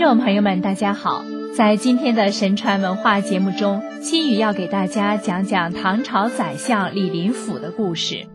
众朋友们大家好，在今天的神传文化节目中，心语要给大家讲讲唐朝宰相李林甫的故事。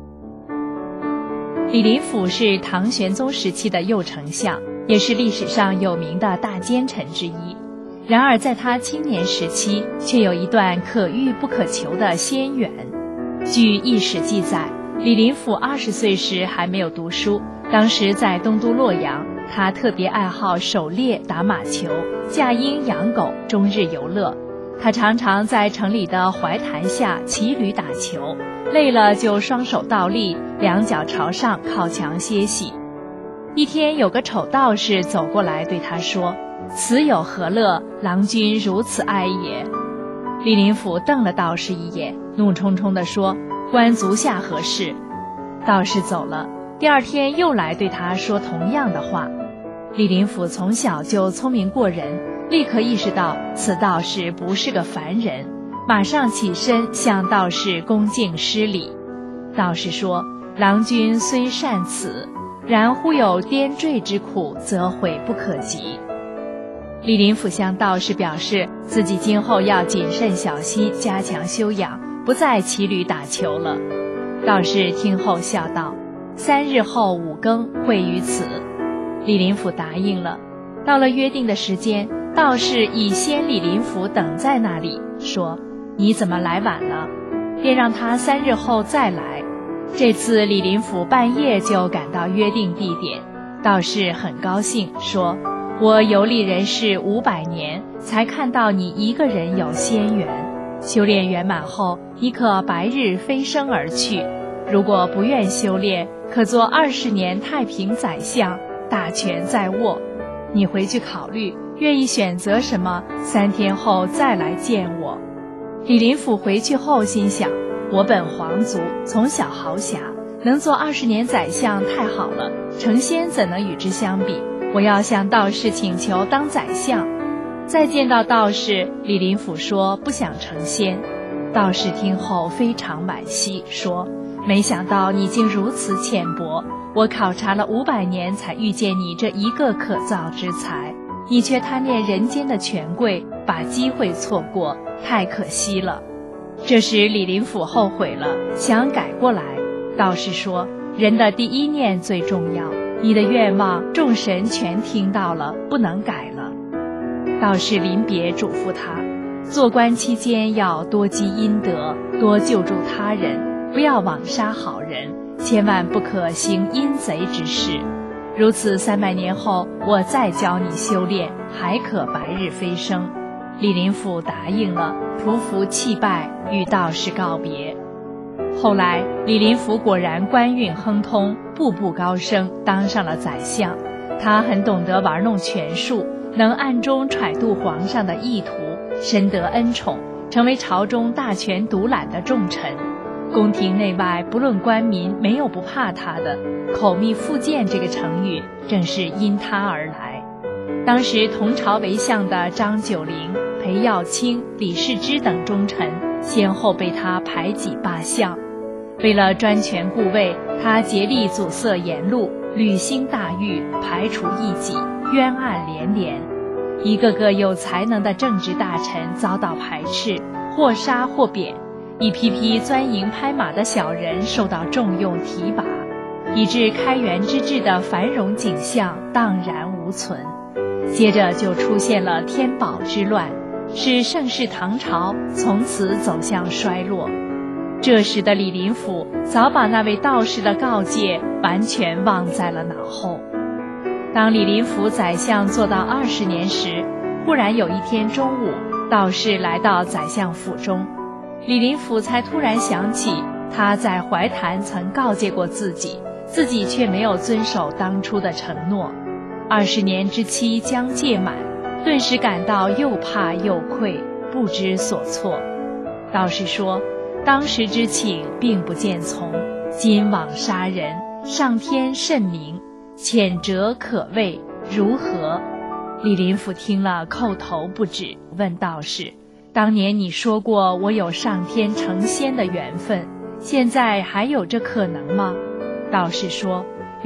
李林甫是唐玄宗时期的右丞相，也是历史上有名的大奸臣之一。然而在他青年时期，却有一段可遇不可求的仙缘。据异史记载，李林甫20岁时还没有读书，当时在东都洛阳，他特别爱好狩猎、打马球、驾鹰养狗，终日游乐。他常常在城里的槐坛下骑驴打球，累了就双手倒立，两脚朝上靠墙歇息。一天有个丑道士走过来对他说：“此有何乐？郎君如此哀也。”李林甫瞪了道士一眼，怒冲冲地说：“关足下何事？”道士走了，第二天又来对他说同样的话。李林甫从小就聪明过人，立刻意识到此道士不是个凡人，马上起身向道士恭敬施礼。道士说：“郎君虽善此，然忽有颠坠之苦，则悔不可及。”李林甫向道士表示自己今后要谨慎小心，加强修养，不再骑驴打球了。道士听后笑道：“3日后5更会于此。”李林甫答应了。到了约定的时间，道士已先李林甫等在那里，说：“你怎么来晚了？”便让他3日后再来。这次李林甫半夜就赶到约定地点，道士很高兴，说：“我游历人世500年，才看到你一个人有仙缘。修炼圆满后，你可白日飞升而去。如果不愿修炼，可做20年太平宰相，大权在握。你回去考虑，愿意选择什么，3天后再来见我。”李林甫回去后心想：我本皇族，从小豪侠，能做20年宰相太好了，成仙怎能与之相比？我要向道士请求当宰相。再见到道士，李林甫说不想成仙。道士听后非常惋惜，说：“没想到你竟如此浅薄，我考察了500年才遇见你这一个可造之才，你却贪恋人间的权贵，把机会错过，太可惜了。”这时李林甫后悔了，想改过来。道士说：“人的第一念最重要，你的愿望众神全听到了，不能改了。”道士临别嘱咐他，做官期间要多积阴德，多救助他人，不要枉杀好人，千万不可行阴贼之事。如此300年后，我再教你修炼，还可白日飞升。李林甫答应了，匍匐泣拜，与道士告别。后来李林甫果然官运亨通，步步高升，当上了宰相。他很懂得玩弄权术，能暗中揣度皇上的意图，深得恩宠，成为朝中大权独揽的重臣。宫廷内外不论官民，没有不怕他的。口蜜腹剑这个成语正是因他而来。当时同朝为相的张九龄、裴耀卿、李世之等忠臣先后被他排挤罢相。为了专权固位，他竭力阻塞言路，履行大狱，排除异己，冤案连连。一个个有才能的政治大臣遭到排斥，或杀或贬，一批批钻营拍马的小人受到重用提拔，以致开元之治的繁荣景象荡然无存。接着就出现了天宝之乱，使盛世唐朝从此走向衰落。这时的李林甫早把那位道士的告诫完全忘在了脑后。当李林甫宰相做到20年时，忽然有一天中午，道士来到宰相府中，李林甫才突然想起他在槐坛曾告诫过自己，自己却没有遵守当初的承诺。20年之期将届满，顿时感到又怕又愧，不知所措。道士说：“当时之请并不见从，今枉杀人，上天甚明，谴责可畏，如何？”李林甫听了叩头不止，问道士：“当年你说过我有上天成仙的缘分，现在还有这可能吗？”道士说：“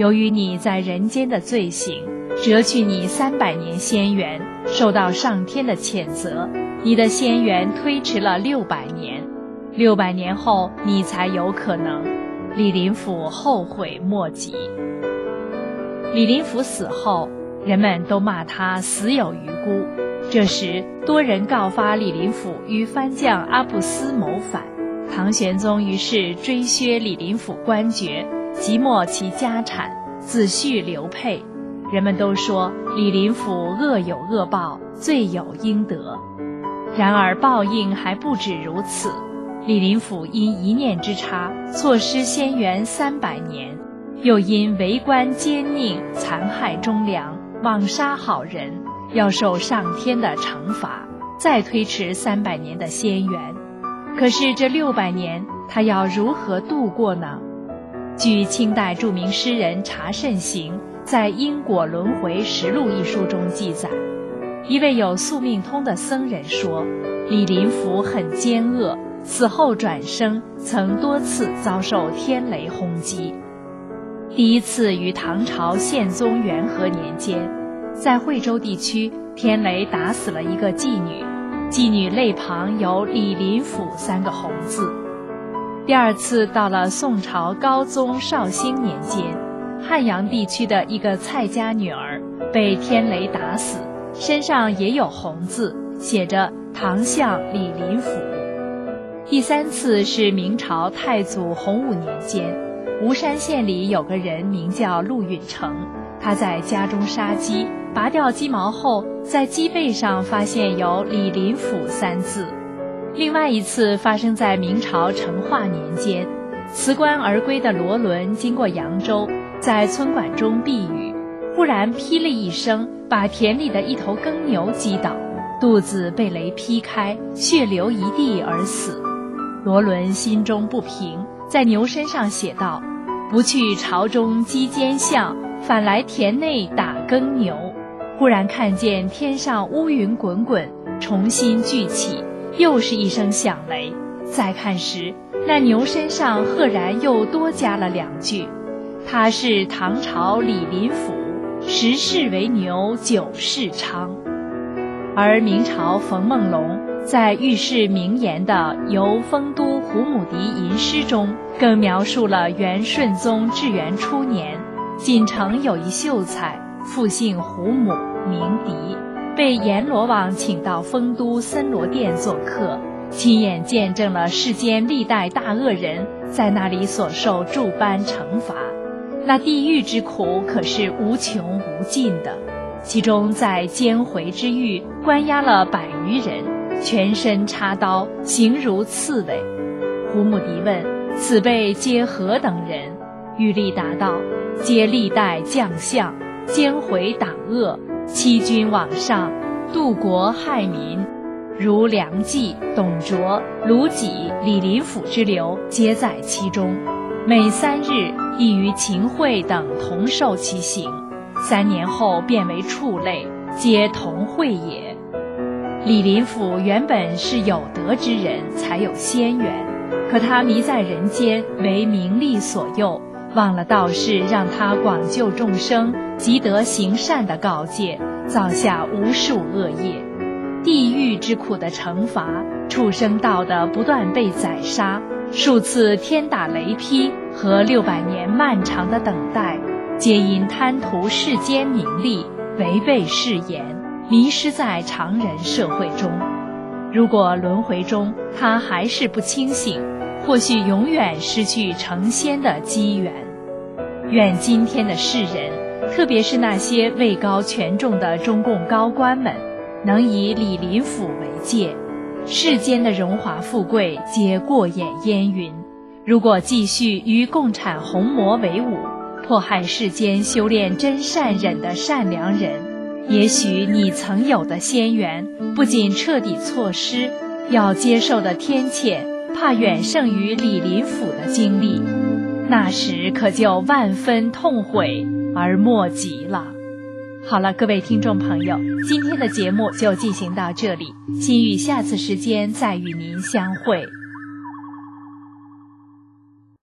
由于你在人间的罪行，折去你300年仙缘，受到上天的谴责，你的仙缘推迟了600年，600年后你才有可能。李林甫后悔莫及。李林甫死后，人们都骂他死有余辜。这时，多人告发李林甫与藩将阿布斯谋反，唐玄宗于是追削李林甫官爵，即没其家产，子婿刘沛。人们都说李林甫恶有恶报，罪有应得。然而报应还不止如此，李林甫因一念之差错失仙缘300年，又因为官奸佞，残害忠良，枉杀好人，要受上天的惩罚，再推迟300年的仙缘。可是这600年他要如何度过呢？据清代著名诗人查慎行在《因果轮回实录》一书中记载，一位有宿命通的僧人说，李林甫很奸恶，死后转生曾多次遭受天雷轰击。第一次于唐朝宪宗元和年间，在惠州地区，天雷打死了一个妓女，妓女肋旁有李林甫3个红字。第二次到了宋朝高宗绍兴年间，汉阳地区的一个蔡家女儿被天雷打死，身上也有红字，写着唐相李林甫。第三次是明朝太祖洪武年间，吴山县里有个人名叫陆允成，他在家中杀鸡，拔掉鸡毛后，在鸡背上发现有李林甫3字。另外一次发生在明朝成化年间，辞官而归的罗伦经过扬州，在村馆中避雨，忽然劈了一声，把田里的一头耕牛击倒，肚子被雷劈开，血流一地而死。罗伦心中不平，在牛身上写道：不去朝中击奸相，反来田内打耕牛。忽然看见天上乌云滚滚，重新聚起，又是一声响雷。再看时，那牛身上赫然又多加了2句：他是唐朝李林甫，10世为牛，9世昌。而明朝冯梦龙在御世名言的《游丰都胡母狄吟诗》中，更描述了元顺宗至元初年，锦城有一秀才，父姓胡母，名狄，被阎罗王请到丰都森罗殿做客，亲眼见证了世间历代大恶人在那里所受诸般惩罚。那地狱之苦可是无穷无尽的，其中在监回之狱关押了100余人，全身插刀，形如刺猬。胡母狄问：此辈皆何等人？玉立答道：皆历代将相，监回党恶，欺君罔上，渡国害民，如梁冀、董卓、卢杞、李林甫之流，皆在其中。每3日，亦与秦桧等同受其刑，3年后变为畜类，皆同会也。李林甫原本是有德之人，才有仙缘，可他迷在人间，为名利所诱，忘了道士让他广救众生，积德行善的告诫，造下无数恶业。地狱之苦的惩罚，畜生道的不断被宰杀，数次天打雷劈和600年漫长的等待，皆因贪图世间名利，违背誓言，迷失在常人社会中。如果轮回中他还是不清醒，或许永远失去成仙的机缘。愿今天的世人，特别是那些位高权重的中共高官们，能以李林甫为戒，世间的荣华富贵皆过眼烟云。如果继续与共产红魔为伍，迫害世间修炼真善忍的善良人，也许你曾有的仙缘不仅彻底错失，要接受的天谴怕远胜于李林甫的经历，那时可就万分痛悔而莫及了。好了，各位听众朋友，今天的节目就进行到这里，心语下次时间再与您相会。